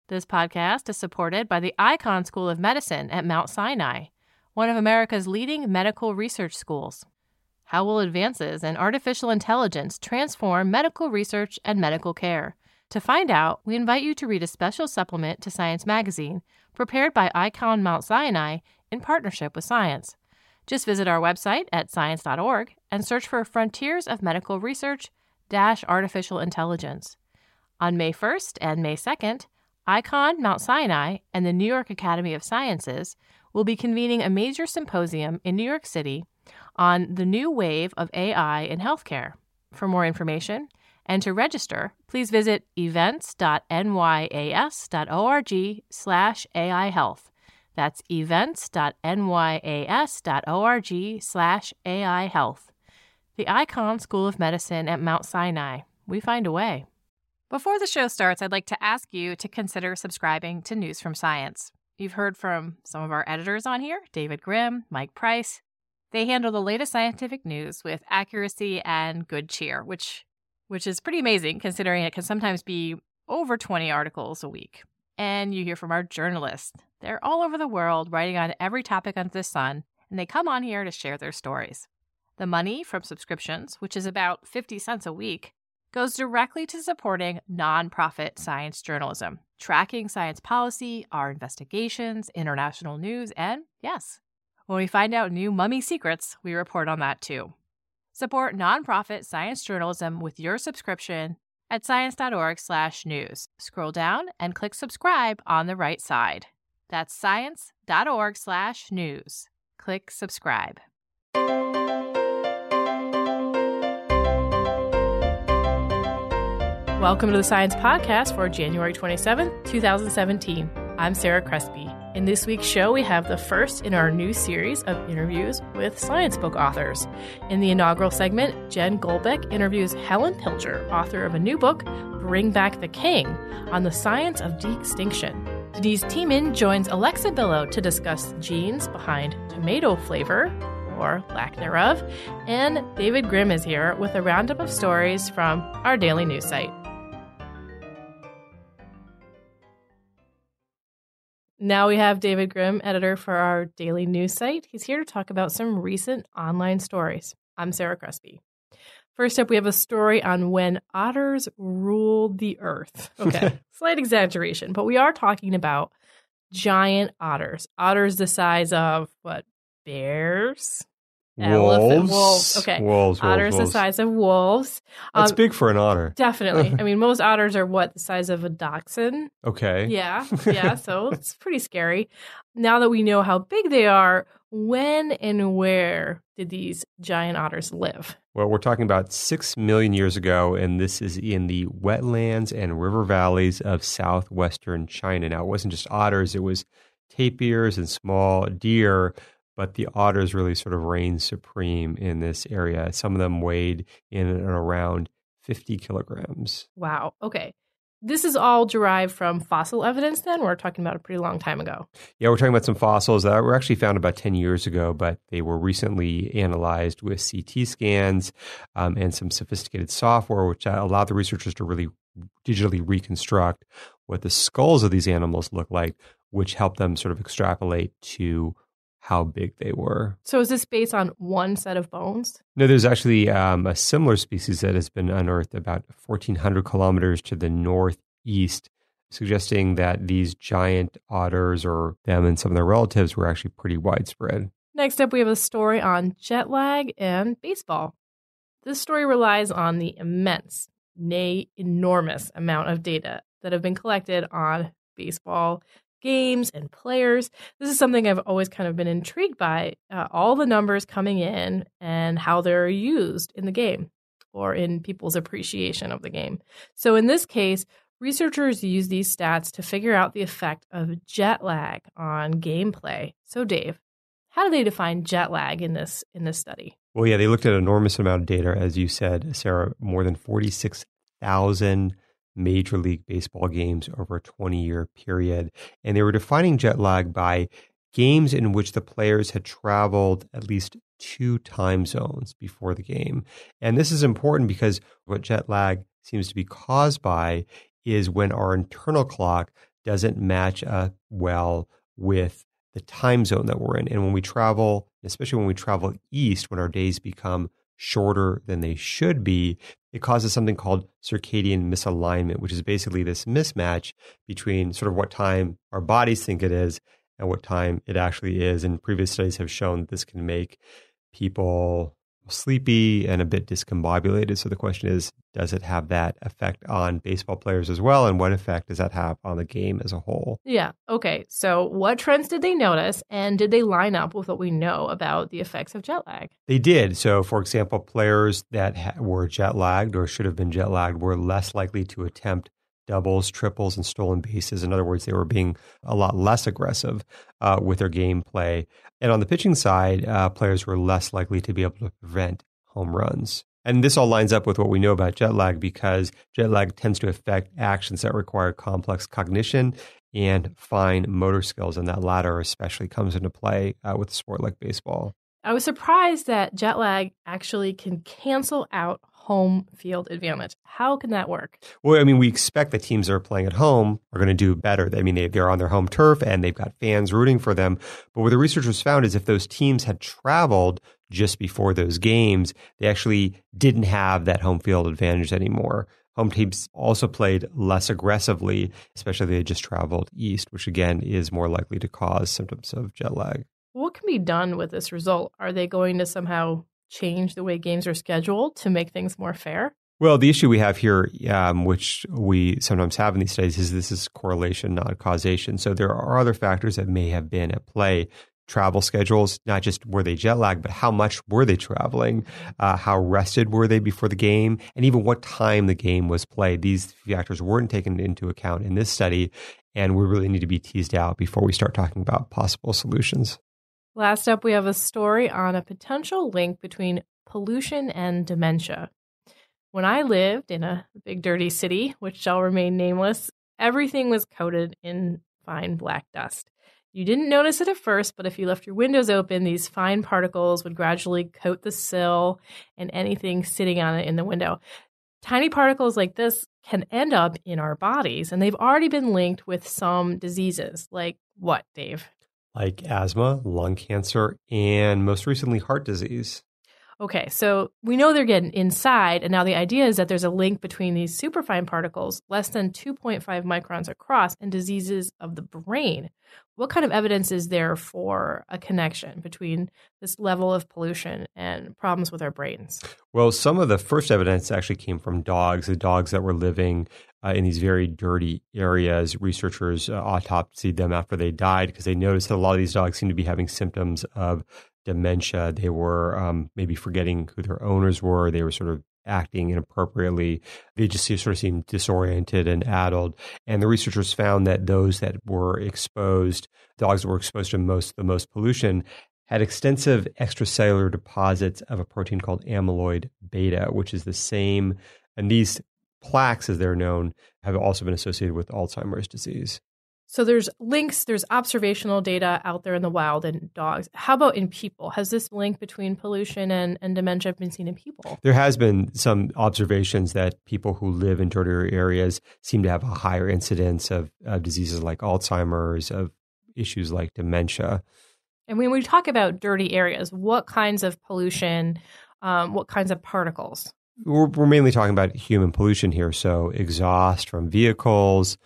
This podcast is supported by the Icahn School of Medicine at Mount Sinai, one of America's leading medical research schools. How will advances in artificial intelligence transform medical research and medical care? To find out, we invite you to read a special supplement to Science Magazine prepared by Icahn Mount Sinai in partnership with Science. Just visit our website at science.org and search for Frontiers of Medical Research - Artificial Intelligence. On May 1st and May 2nd, Icahn Mount Sinai and the New York Academy of Sciences will be convening a major symposium in New York City on the new wave of AI in healthcare. For more information and to register, please visit events.nyas.org/AI Health. That's events.nyas.org/AI Health. The Icahn School of Medicine at Mount Sinai. We find a way. Before the show starts, I'd like to ask you to consider subscribing to News from Science. You've heard from some of our editors on here, David Grimm, Mike Price. They handle the latest scientific news with accuracy and good cheer, which is pretty amazing considering it can sometimes be over 20 articles a week. And you hear from our journalists. They're all over the world writing on every topic under the sun, and they come on here to share their stories. The money from subscriptions, which is about 50 cents a week, goes directly to supporting nonprofit science journalism, tracking science policy, our investigations, international news, and yes, when we find out new mummy secrets, we report on that too. Support nonprofit science journalism with your subscription at science.org/news. Scroll down and click subscribe on the right side. That's science.org/news. Click subscribe. Welcome to the Science Podcast for January 27th, 2017. I'm Sarah Crespi. In this week's show, we have the first in our new series of interviews with science book authors. In the inaugural segment, Jen Golbeck interviews Helen Pilcher, author of a new book, Bring Back the King, on the science of de-extinction. Denise Tiemann joins Alexa Billow to discuss the genes behind tomato flavor, or lack thereof, and David Grimm is here with a roundup of stories from our daily news site. Now we have David Grimm, editor for our daily news site. He's here to talk about some recent online stories. I'm Sarah Crespi. First up, we have a story on when otters ruled the earth. Okay, slight exaggeration, but we are talking about giant otters. Otters the size of, what, bears? Wolves. Okay. Wolves. Otters the size of wolves. That's big for an otter. Definitely. I mean, most otters are the size of a dachshund. Okay. Yeah. So it's pretty scary. Now that we know how big they are, when and where did these giant otters live? Well, we're talking about 6 million years ago, and this is in the wetlands and river valleys of southwestern China. Now, it wasn't just otters. It was tapirs and small deer, but the otters really sort of reigned supreme in this area. Some of them weighed in and around 50 kilograms. Wow. Okay. This is all derived from fossil evidence then? We're talking about a pretty long time ago. Yeah, we're talking about some fossils that were actually found about 10 years ago, but they were recently analyzed with CT scans and some sophisticated software, which allowed the researchers to really digitally reconstruct what the skulls of these animals look like, which helped them sort of extrapolate to how big they were. So is this based on one set of bones? No, there's actually a similar species that has been unearthed about 1,400 kilometers to the northeast, suggesting that these giant otters, or them and some of their relatives, were actually pretty widespread. Next up, we have a story on jet lag and baseball. This story relies on the immense, nay, enormous amount of data that have been collected on baseball games and players. This is something I've always kind of been intrigued by, all the numbers coming in and how they're used in the game or in people's appreciation of the game. So in this case, researchers use these stats to figure out the effect of jet lag on gameplay. So Dave, how do they define jet lag in this study? Well, yeah, they looked at an enormous amount of data, as you said, Sarah, more than 46,000 Major League Baseball games over a 20-year period. And they were defining jet lag by games in which the players had traveled at least 2 time zones before the game. And this is important because what jet lag seems to be caused by is when our internal clock doesn't match well with the time zone that we're in. And when we travel, especially when we travel east, when our days become shorter than they should be, it causes something called circadian misalignment, which is basically this mismatch between sort of what time our bodies think it is and what time it actually is. And previous studies have shown that this can make people sleepy and a bit discombobulated. So the question is, does it have that effect on baseball players as well? And what effect does that have on the game as a whole? Yeah. Okay. So what trends did they notice? And did they line up with what we know about the effects of jet lag? They did. So, for example, players that were jet lagged or should have been jet lagged were less likely to attempt doubles, triples, and stolen bases. In other words, they were being a lot less aggressive with their gameplay. And on the pitching side, players were less likely to be able to prevent home runs. And this all lines up with what we know about jet lag, because jet lag tends to affect actions that require complex cognition and fine motor skills. And that latter especially comes into play with a sport like baseball. I was surprised that jet lag actually can cancel out home field advantage. How can that work? Well, I mean, we expect that teams that are playing at home are going to do better. I mean, they're on their home turf and they've got fans rooting for them. But what the researchers found is if those teams had traveled just before those games, they actually didn't have that home field advantage anymore. Home teams also played less aggressively, especially if they had just traveled east, which again is more likely to cause symptoms of jet lag. What can be done with this result? Are they going to somehow change the way games are scheduled to make things more fair? Well, the issue we have here, which we sometimes have in these studies, is this is correlation, not causation. So there are other factors that may have been at play. Travel schedules, not just were they jet lagged, but how much were they traveling? How rested were they before the game? And even what time the game was played. These factors weren't taken into account in this study, and we really need to be teased out before we start talking about possible solutions. Last up, we have a story on a potential link between pollution and dementia. When I lived in a big dirty city, which shall remain nameless, everything was coated in fine black dust. You didn't notice it at first, but if you left your windows open, these fine particles would gradually coat the sill and anything sitting on it in the window. Tiny particles like this can end up in our bodies, and they've already been linked with some diseases. Like what, Dave? Like asthma, lung cancer, and most recently, heart disease. Okay, so we know they're getting inside, and now the idea is that there's a link between these superfine particles, less than 2.5 microns across, and diseases of the brain. What kind of evidence is there for a connection between this level of pollution and problems with our brains? Well, some of the first evidence actually came from dogs, the dogs that were living in these very dirty areas. Researchers autopsied them after they died because they noticed that a lot of these dogs seem to be having symptoms of dementia. They were maybe forgetting who their owners were. They were sort of acting inappropriately. They just sort of seemed disoriented and addled. And the researchers found that those that were exposed, dogs that were exposed to the most pollution, had extensive extracellular deposits of a protein called amyloid beta, which is the same. And these plaques, as they're known, have also been associated with Alzheimer's disease. So there's links, there's observational data out there in the wild in dogs. How about in people? Has this link between pollution and dementia been seen in people? There has been some observations that people who live in dirtier areas seem to have a higher incidence of diseases like Alzheimer's, of issues like dementia. And when we talk about dirty areas, what kinds of pollution, what kinds of particles? We're mainly talking about human pollution here. So exhaust from vehicles,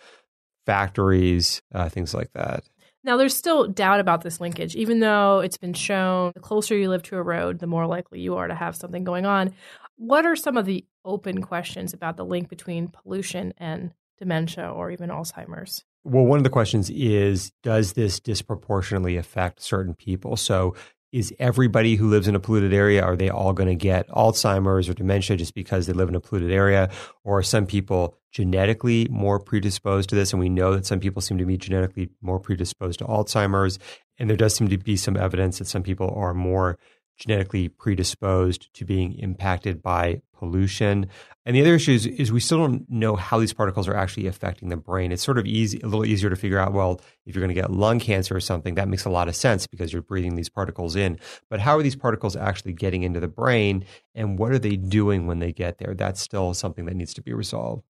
factories, things like that. Now, there's still doubt about this linkage, even though it's been shown the closer you live to a road, the more likely you are to have something going on. What are some of the open questions about the link between pollution and dementia or even Alzheimer's? Well, one of the questions is, does this disproportionately affect certain people? So is everybody who lives in a polluted area, are they all going to get Alzheimer's or dementia just because they live in a polluted area? Or are some people genetically more predisposed to this? And we know that some people seem to be genetically more predisposed to Alzheimer's. And there does seem to be some evidence that some people are more genetically predisposed to being impacted by pollution. And the other issue is we still don't know how these particles are actually affecting the brain. It's sort of a little easier to figure out, well, if you're going to get lung cancer or something, that makes a lot of sense because you're breathing these particles in. But how are these particles actually getting into the brain, and what are they doing when they get there? That's still something that needs to be resolved.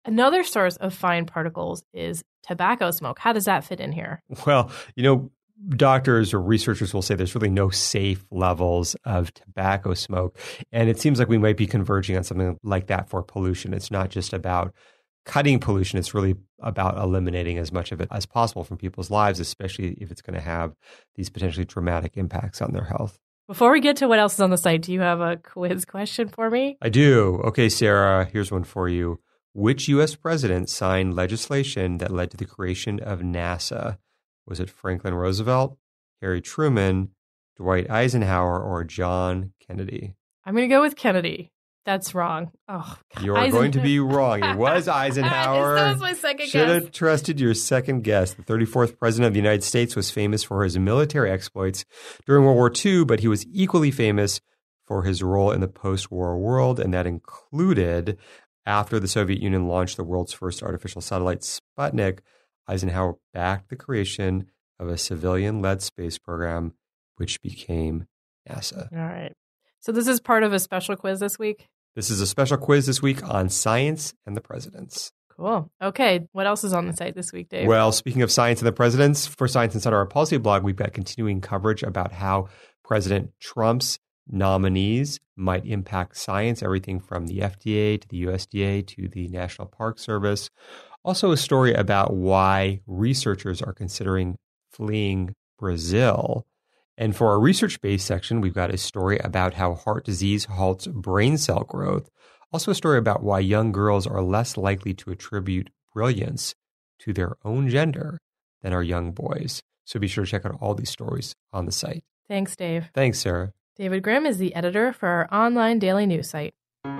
Another source of fine particles is tobacco smoke. How does that fit in here? Well, doctors or researchers will say there's really no safe levels of tobacco smoke. And it seems like we might be converging on something like that for pollution. It's not just about cutting pollution. It's really about eliminating as much of it as possible from people's lives, especially if it's going to have these potentially dramatic impacts on their health. Before we get to what else is on the site, do you have a quiz question for me? I do. Okay, Sarah, here's one for you. Which U.S. president signed legislation that led to the creation of NASA? Was it Franklin Roosevelt, Harry Truman, Dwight Eisenhower, or John Kennedy? I'm going to go with Kennedy. That's wrong. Oh, You're going to be wrong. It was Eisenhower. That was my second Should guess. have trusted your second guess. The 34th president of the United States was famous for his military exploits during World War II, but he was equally famous for his role in the post-war world, and that included after the Soviet Union launched the world's first artificial satellite, Sputnik. Eisenhower backed the creation of a civilian-led space program, which became NASA. All right. So this is part of a special quiz this week? This is a special quiz this week on science and the presidents. Cool. Okay. What else is on the site this week, Dave? Well, speaking of science and the presidents, for Science Insider, our policy blog, we've got continuing coverage about how President Trump's nominees might impact science, everything from the FDA to the USDA to the National Park Service. Also a story about why researchers are considering fleeing Brazil. And for our research-based section, we've got a story about how heart disease halts brain cell growth. Also a story about why young girls are less likely to attribute brilliance to their own gender than are young boys. So be sure to check out all these stories on the site. Thanks, Dave. Thanks, Sarah. David Grimm is the editor for our online daily news site.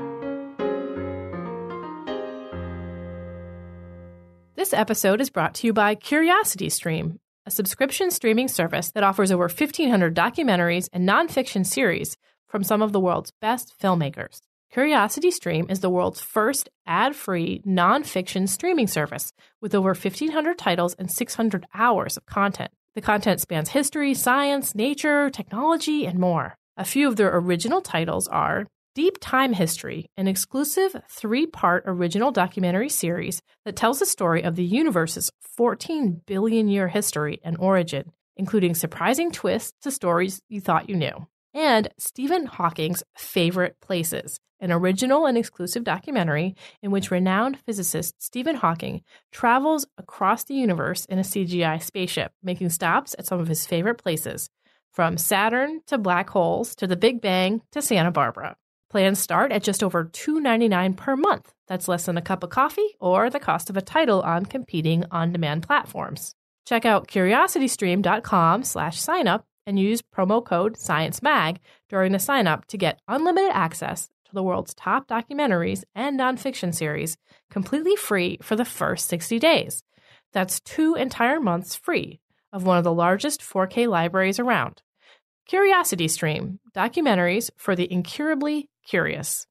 This episode is brought to you by CuriosityStream, a subscription streaming service that offers over 1,500 documentaries and nonfiction series from some of the world's best filmmakers. CuriosityStream is the world's first ad-free nonfiction streaming service with over 1,500 titles and 600 hours of content. The content spans history, science, nature, technology, and more. A few of their original titles are Deep Time History, an exclusive 3-part original documentary series that tells the story of the universe's 14 billion year history and origin, including surprising twists to stories you thought you knew. And Stephen Hawking's Favorite Places, an original and exclusive documentary in which renowned physicist Stephen Hawking travels across the universe in a CGI spaceship, making stops at some of his favorite places, from Saturn to black holes to the Big Bang to Santa Barbara. Plans start at just over $2.99 per month. That's less than a cup of coffee or the cost of a title on competing on-demand platforms. Check out curiositystream.com/signup and use promo code ScienceMag during the sign-up to get unlimited access to the world's top documentaries and nonfiction series completely free for the first 60 days. That's 2 entire months free of one of the largest 4K libraries around. CuriosityStream, documentaries for the incurably curious.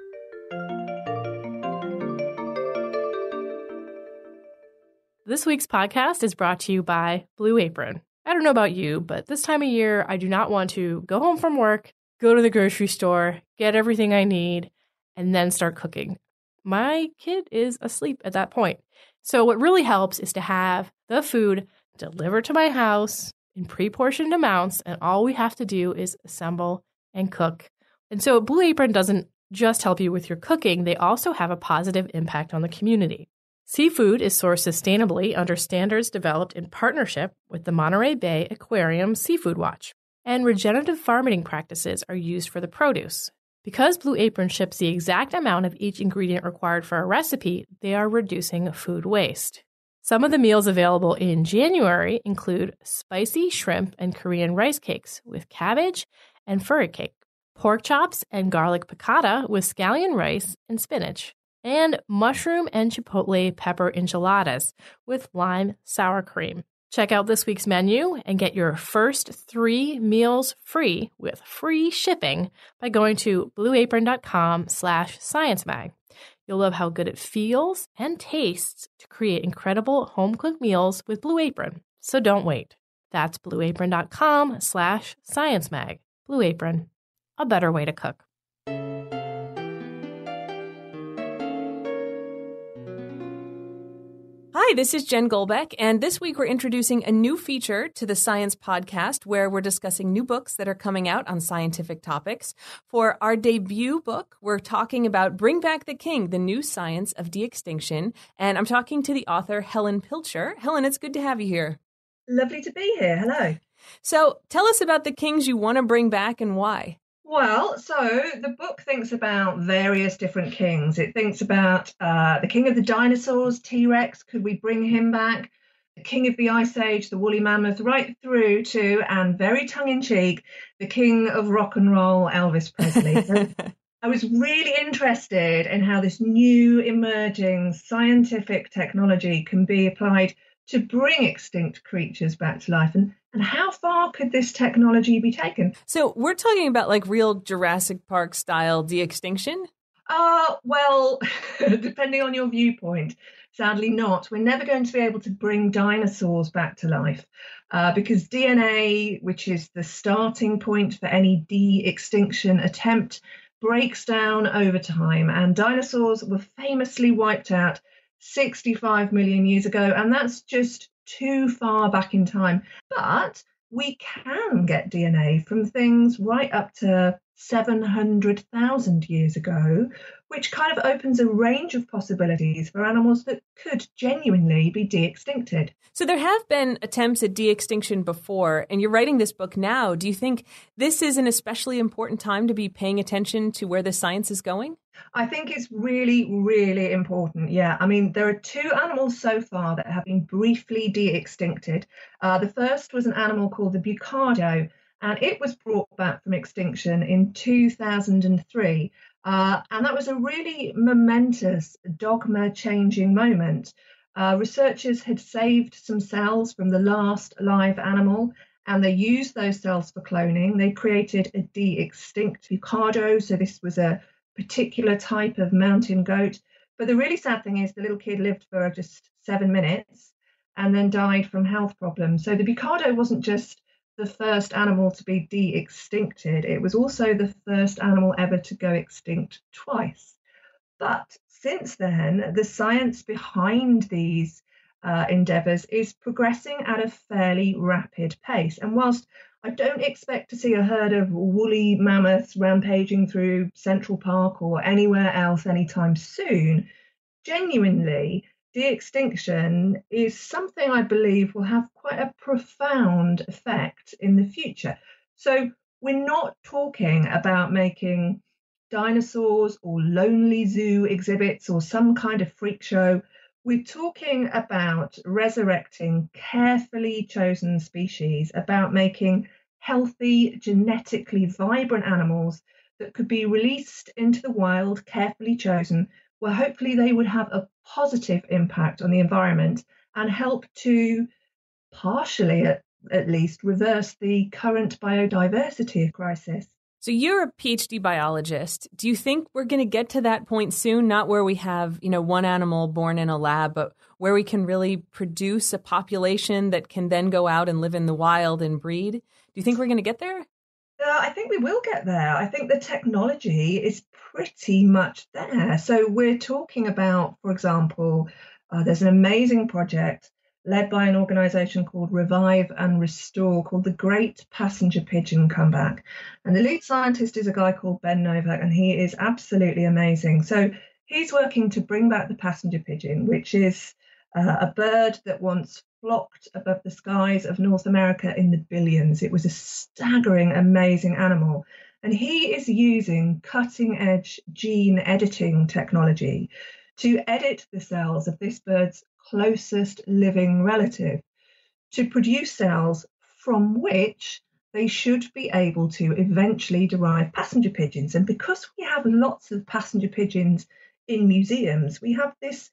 This week's podcast is brought to you by Blue Apron. I don't know about you, but this time of year, I do not want to go home from work, go to the grocery store, get everything I need, and then start cooking. My kid is asleep at that point. So what really helps is to have the food delivered to my house in pre-portioned amounts, and all we have to do is assemble and cook. And so Blue Apron doesn't just help you with your cooking, they also have a positive impact on the community. Seafood is sourced sustainably under standards developed in partnership with the Monterey Bay Aquarium Seafood Watch, and regenerative farming practices are used for the produce. Because Blue Apron ships the exact amount of each ingredient required for a recipe, they are reducing food waste. Some of the meals available in January include spicy shrimp and Korean rice cakes with cabbage and furry cake, pork chops and garlic piccata with scallion rice and spinach, and mushroom and chipotle pepper enchiladas with lime sour cream. Check out this week's menu and get your first 3 meals free with free shipping by going to blueapron.com/sciencemag. You'll love how good it feels and tastes to create incredible home-cooked meals with Blue Apron. So don't wait. That's blueapron.com/sciencemag. Blue Apron, a better way to cook. Hi, this is Jen Golbeck, and this week we're introducing a new feature to the Science Podcast where we're discussing new books that are coming out on scientific topics. For our debut book, we're talking about Bring Back the King, the New Science of De-Extinction, and I'm talking to the author Helen Pilcher. Helen, it's good to have you here. Lovely to be here. Hello. So tell us about the kings you want to bring back and why. Well, so the book thinks about various different kings. It thinks about the king of the dinosaurs, T-Rex. Could we bring him back? The king of the Ice Age, the woolly mammoth, right through to, and very tongue-in-cheek, the king of rock and roll, Elvis Presley. So I was really interested in how this new emerging scientific technology can be applied to bring extinct creatures back to life, and how far could this technology be taken? So we're talking about like real Jurassic Park style de-extinction? Well, depending on your viewpoint, sadly not. We're never going to be able to bring dinosaurs back to life because DNA, which is the starting point for any de-extinction attempt, breaks down over time, and dinosaurs were famously wiped out 65 million years ago, and that's just too far back in time. But we can get DNA from things right up to 700,000 years ago, which kind of opens a range of possibilities for animals that could genuinely be de-extincted. So there have been attempts at de-extinction before, and you're writing this book now. Do you think this is an especially important time to be paying attention to where the science is going? I think it's really, really important. Yeah, I mean, there are two animals so far that have been briefly de-extincted. The first was an animal called the bucardo, and it was brought back from extinction in 2003. And that was a really momentous, dogma-changing moment. Researchers had saved some cells from the last live animal, and they used those cells for cloning. They created a de-extinct bucardo, so this was a particular type of mountain goat. But the really sad thing is the little kid lived for just 7 minutes and then died from health problems. So the bucardo wasn't just the first animal to be de-extincted, it was also the first animal ever to go extinct twice. But since then, the science behind these endeavours is progressing at a fairly rapid pace. And whilst I don't expect to see a herd of woolly mammoths rampaging through Central Park or anywhere else anytime soon, genuinely, de-extinction is something I believe will have quite a profound effect in the future. So we're not talking about making dinosaurs or lonely zoo exhibits or some kind of freak show. We're talking about resurrecting carefully chosen species, about making healthy, genetically vibrant animals that could be released into the wild, carefully chosen, where hopefully they would have a positive impact on the environment and help to partially, at least, reverse the current biodiversity crisis. So you're a PhD biologist. Do you think we're going to get to that point soon? Not where we have, one animal born in a lab, but where we can really produce a population that can then go out and live in the wild and breed? Do you think we're going to get there? I think we will get there. I think the technology is pretty much there. So we're talking about, for example, there's an amazing project led by an organisation called Revive and Restore called the Great Passenger Pigeon Comeback. And the lead scientist is a guy called Ben Novak, and he is absolutely amazing. So he's working to bring back the passenger pigeon, which is a bird that once flocked above the skies of North America in the billions. It was a staggering, amazing animal. And he is using cutting-edge gene editing technology to edit the cells of this bird's closest living relative to produce cells from which they should be able to eventually derive passenger pigeons. And because we have lots of passenger pigeons in museums, we have this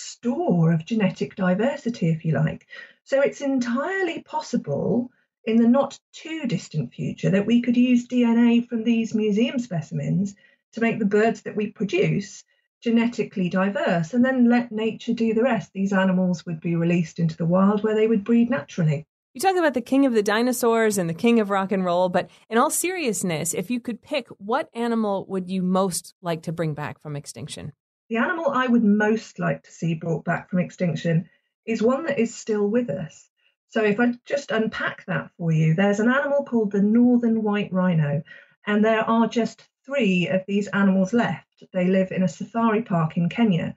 store of genetic diversity, if you like. So it's entirely possible in the not too distant future that we could use DNA from these museum specimens to make the birds that we produce genetically diverse, and then let nature do the rest. These animals would be released into the wild where they would breed naturally. You talk about the king of the dinosaurs and the king of rock and roll, but in all seriousness, if you could pick, what animal would you most like to bring back from extinction? The animal I would most like to see brought back from extinction is one that is still with us. So if I just unpack that for you, there's an animal called the northern white rhino, and there are just 3 of these animals left. They live in a safari park in Kenya.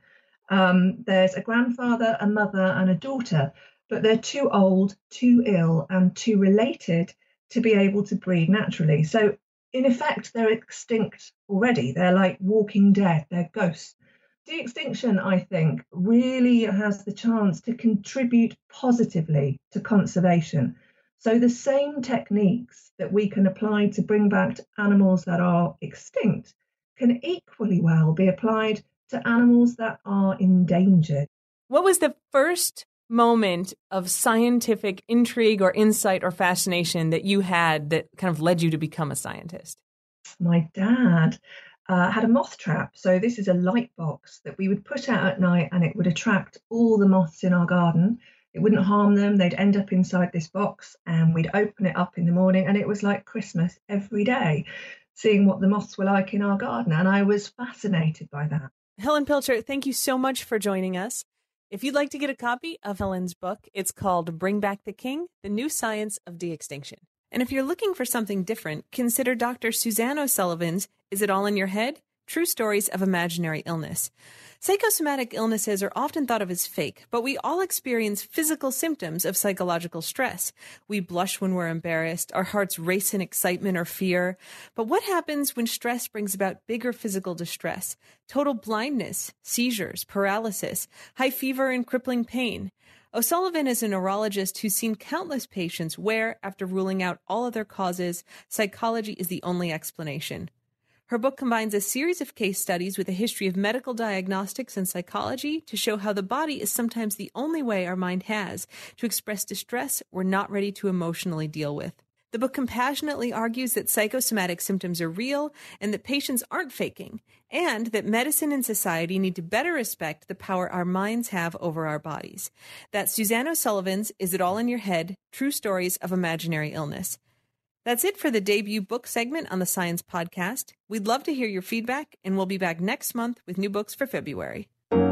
There's a grandfather, a mother, and a daughter, but they're too old, too ill, and too related to be able to breed naturally. So in effect, they're extinct already. They're like walking dead, they're ghosts. De-extinction, I think, really has the chance to contribute positively to conservation. So the same techniques that we can apply to bring back animals that are extinct can equally well be applied to animals that are endangered. What was the first moment of scientific intrigue or insight or fascination that you had that kind of led you to become a scientist? My dad had a moth trap. So this is a light box that we would put out at night, and it would attract all the moths in our garden. It wouldn't harm them. They'd end up inside this box, and we'd open it up in the morning, and it was like Christmas every day, seeing what the moths were like in our garden. And I was fascinated by that. Helen Pilcher, thank you so much for joining us. If you'd like to get a copy of Helen's book, it's called Bring Back the King, The New Science of De-Extinction. And if you're looking for something different, consider Dr. Suzanne O'Sullivan's Is It All in Your Head? True Stories of Imaginary Illness. Psychosomatic illnesses are often thought of as fake, but we all experience physical symptoms of psychological stress. We blush when we're embarrassed, our hearts race in excitement or fear. But what happens when stress brings about bigger physical distress? Total blindness, seizures, paralysis, high fever, and crippling pain. O'Sullivan is a neurologist who's seen countless patients where, after ruling out all other causes, psychology is the only explanation. Her book combines a series of case studies with a history of medical diagnostics and psychology to show how the body is sometimes the only way our mind has to express distress we're not ready to emotionally deal with. The book compassionately argues that psychosomatic symptoms are real and that patients aren't faking, and that medicine and society need to better respect the power our minds have over our bodies. That's Suzanne O'Sullivan's Is It All in Your Head? True Stories of Imaginary Illness. That's it for the debut book segment on the Science Podcast. We'd love to hear your feedback, and we'll be back next month with new books for February.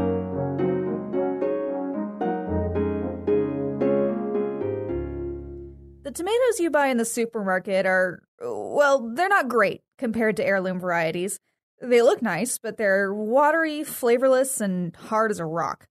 The tomatoes you buy in the supermarket are, well, they're not great compared to heirloom varieties. They look nice, but they're watery, flavorless, and hard as a rock.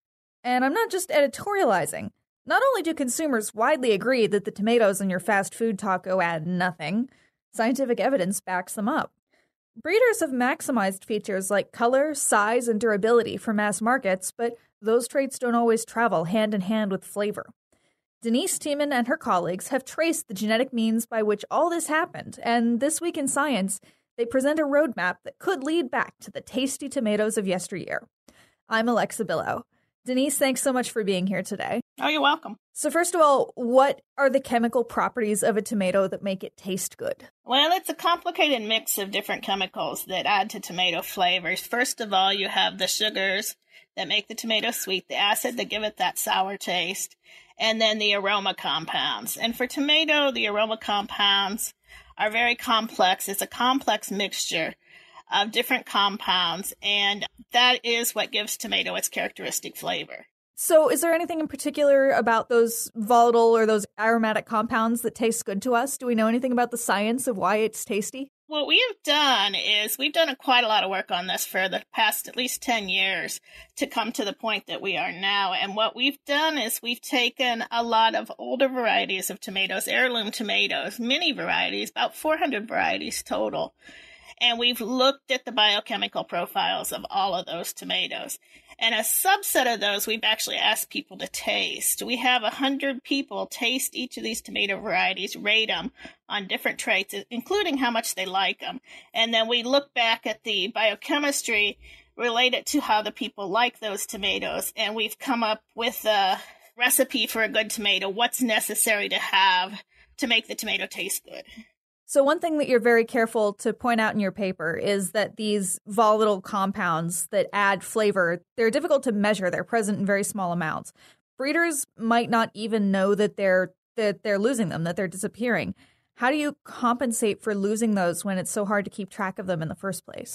And I'm not just editorializing. Not only do consumers widely agree that the tomatoes in your fast food taco add nothing, scientific evidence backs them up. Breeders have maximized features like color, size, and durability for mass markets, but those traits don't always travel hand in hand with flavor. Denise Tiemann and her colleagues have traced the genetic means by which all this happened, and this week in Science, they present a roadmap that could lead back to the tasty tomatoes of yesteryear. I'm Alexa Billow. Denise, thanks so much for being here today. Oh, you're welcome. So first of all, what are the chemical properties of a tomato that make it taste good? Well, it's a complicated mix of different chemicals that add to tomato flavors. First of all, you have the sugars that make the tomato sweet, the acid that give it that sour taste, and then the aroma compounds. And for tomato, the aroma compounds are very complex. It's a complex mixture of different compounds, and that is what gives tomato its characteristic flavor. So is there anything in particular about those volatile or those aromatic compounds that taste good to us? Do we know anything about the science of why it's tasty? What we have done is we've done quite a lot of work on this for the past at least 10 years to come to the point that we are now. And what we've done is we've taken a lot of older varieties of tomatoes, heirloom tomatoes, many varieties, about 400 varieties total. And we've looked at the biochemical profiles of all of those tomatoes. And a subset of those, we've actually asked people to taste. We have 100 people taste each of these tomato varieties, rate them on different traits, including how much they like them. And then we look back at the biochemistry related to how the people like those tomatoes. And we've come up with a recipe for a good tomato, what's necessary to have to make the tomato taste good. So one thing that you're very careful to point out in your paper is that these volatile compounds that add flavor, they're difficult to measure. They're present in very small amounts. Breeders might not even know that they're losing them, that they're disappearing. How do you compensate for losing those when it's so hard to keep track of them in the first place?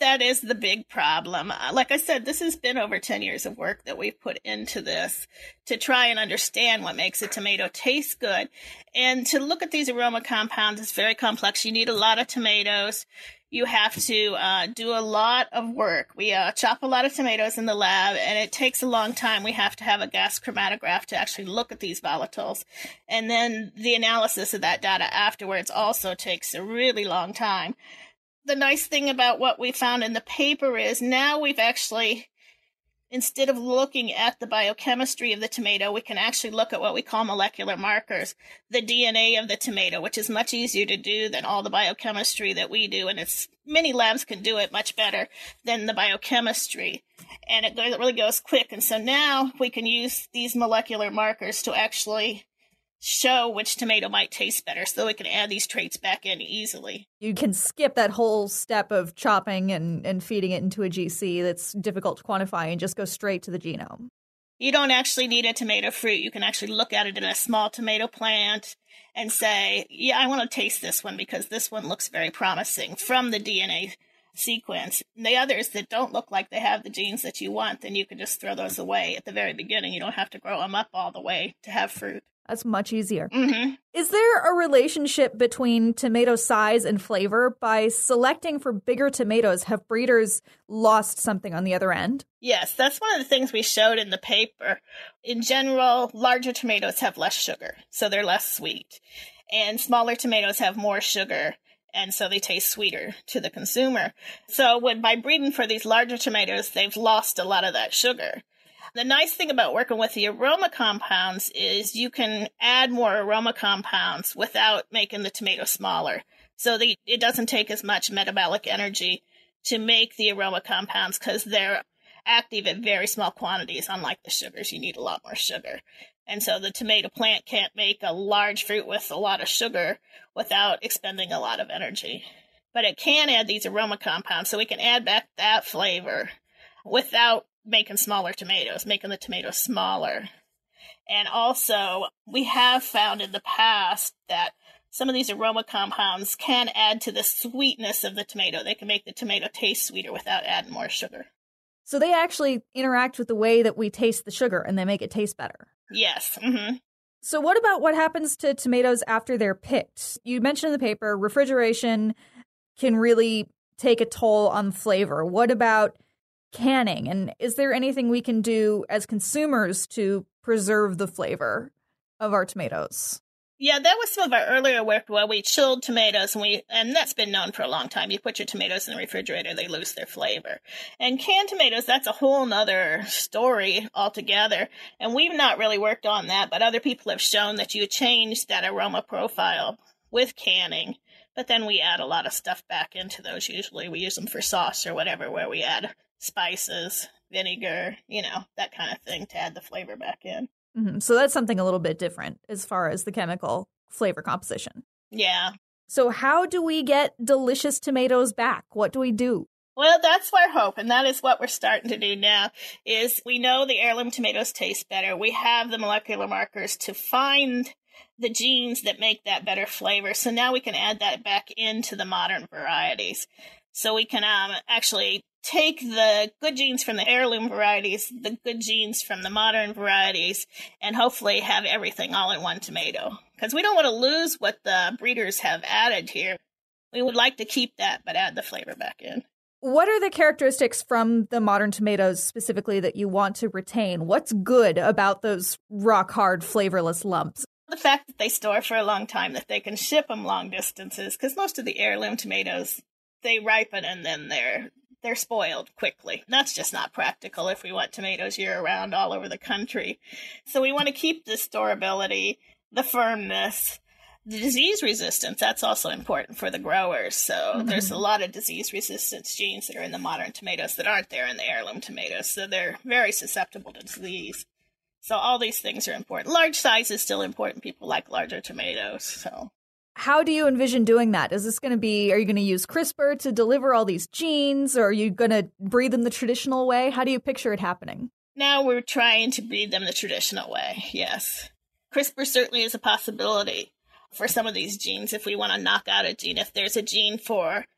That is the big problem. Like I said, this has been over 10 years of work that we've put into this to try and understand what makes a tomato taste good. And to look at these aroma compounds is very complex. You need a lot of tomatoes. You have to do a lot of work. We chop a lot of tomatoes in the lab, and it takes a long time. We have to have a gas chromatograph to actually look at these volatiles. And then the analysis of that data afterwards also takes a really long time. The nice thing about what we found in the paper is now we've actually, instead of looking at the biochemistry of the tomato, we can actually look at what we call molecular markers, the DNA of the tomato, which is much easier to do than all the biochemistry that we do. And many labs can do it much better than the biochemistry. And it really goes quick. And so now we can use these molecular markers to actually show which tomato might taste better, so we can add these traits back in easily. You can skip that whole step of chopping and feeding it into a GC that's difficult to quantify and just go straight to the genome. You don't actually need a tomato fruit. You can actually look at it in a small tomato plant and say, yeah, I want to taste this one because this one looks very promising from the DNA sequence. And the others that don't look like they have the genes that you want, then you can just throw those away at the very beginning. You don't have to grow them up all the way to have fruit. That's much easier. Mm-hmm. Is there a relationship between tomato size and flavor? By selecting for bigger tomatoes, have breeders lost something on the other end? Yes, that's one of the things we showed in the paper. In general, larger tomatoes have less sugar, so they're less sweet. And smaller tomatoes have more sugar, and so they taste sweeter to the consumer. So by breeding for these larger tomatoes, they've lost a lot of that sugar. The nice thing about working with the aroma compounds is you can add more aroma compounds without making the tomato smaller. So it doesn't take as much metabolic energy to make the aroma compounds because they're active at very small quantities. Unlike the sugars, you need a lot more sugar. And so the tomato plant can't make a large fruit with a lot of sugar without expending a lot of energy. But it can add these aroma compounds, so we can add back that flavor without making smaller tomatoes, making the tomatoes smaller. And also, we have found in the past that some of these aroma compounds can add to the sweetness of the tomato. They can make the tomato taste sweeter without adding more sugar. So they actually interact with the way that we taste the sugar, and they make it taste better. Yes. Mm-hmm. So what about what happens to tomatoes after they're picked? You mentioned in the paper, refrigeration can really take a toll on flavor. What about canning? And is there anything we can do as consumers to preserve the flavor of our tomatoes? Yeah, that was some of our earlier work where we chilled tomatoes, and that's been known for a long time. You put your tomatoes in the refrigerator, they lose their flavor. And canned tomatoes, that's a whole nother story altogether. And we've not really worked on that, but other people have shown that you change that aroma profile with canning. But then we add a lot of stuff back into those. Usually we use them for sauce or whatever, where we add spices, vinegar, that kind of thing to add the flavor back in. Mm-hmm. So that's something a little bit different as far as the chemical flavor composition. Yeah. So how do we get delicious tomatoes back? What do we do? Well, that's our hope, and that is what we're starting to do now, is we know the heirloom tomatoes taste better. We have the molecular markers to find the genes that make that better flavor. So now we can add that back into the modern varieties. So we can actually take the good genes from the heirloom varieties, the good genes from the modern varieties, and hopefully have everything all in one tomato. Because we don't want to lose what the breeders have added here. We would like to keep that, but add the flavor back in. What are the characteristics from the modern tomatoes specifically that you want to retain? What's good about those rock-hard, flavorless lumps? The fact that they store for a long time, that they can ship them long distances, because most of the heirloom tomatoes, they ripen and then they're spoiled quickly. That's just not practical if we want tomatoes year-round all over the country. So we want to keep the storability, the firmness, the disease resistance. That's also important for the growers. So there's a lot of disease resistance genes that are in the modern tomatoes that aren't there in the heirloom tomatoes. So they're very susceptible to disease. So all these things are important. Large size is still important. People like larger tomatoes. So how do you envision doing that? Is this going to be, are you going to use CRISPR to deliver all these genes, or are you going to breed them the traditional way? How do you picture it happening? Now we're trying to breed them the traditional way, yes. CRISPR certainly is a possibility for some of these genes if we want to knock out a gene. If there's a gene for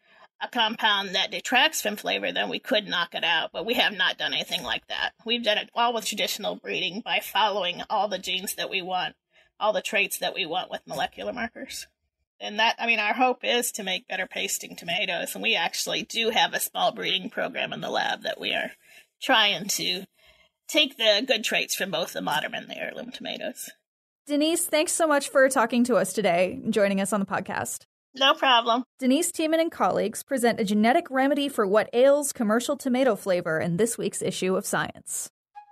a compound that detracts from flavor, then we could knock it out. But we have not done anything like that. We've done it all with traditional breeding by following all the genes that we want, all the traits that we want with molecular markers. And that, I mean, our hope is to make better tasting tomatoes. And we actually do have a small breeding program in the lab that we are trying to take the good traits from both the modern and the heirloom tomatoes. Denise, thanks so much for talking to us today and joining us on the podcast. No problem. Denise Tiemann and colleagues present a genetic remedy for what ails commercial tomato flavor in this week's issue of Science.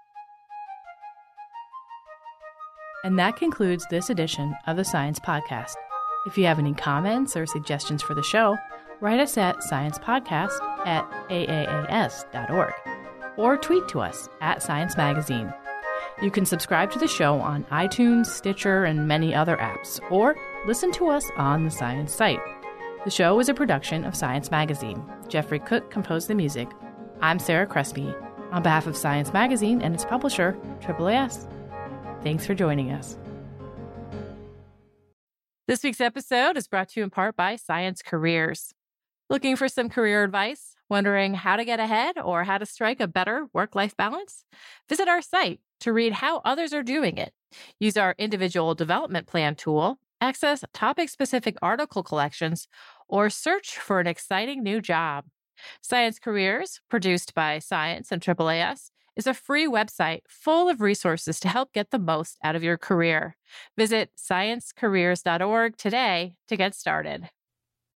And that concludes this edition of the Science Podcast. If you have any comments or suggestions for the show, write us at sciencepodcast@aaas.org or tweet to us at Science Magazine. You can subscribe to the show on iTunes, Stitcher, and many other apps, or listen to us on the Science site. The show is a production of Science Magazine. Jeffrey Cook composed the music. I'm Sarah Crespi, on behalf of Science Magazine and its publisher, AAAS. Thanks for joining us. This week's episode is brought to you in part by Science Careers. Looking for some career advice? Wondering how to get ahead or how to strike a better work-life balance? Visit our site to read how others are doing it. Use our individual development plan tool, access topic-specific article collections, or search for an exciting new job. Science Careers, produced by Science and AAAS, is a free website full of resources to help get the most out of your career. Visit sciencecareers.org today to get started.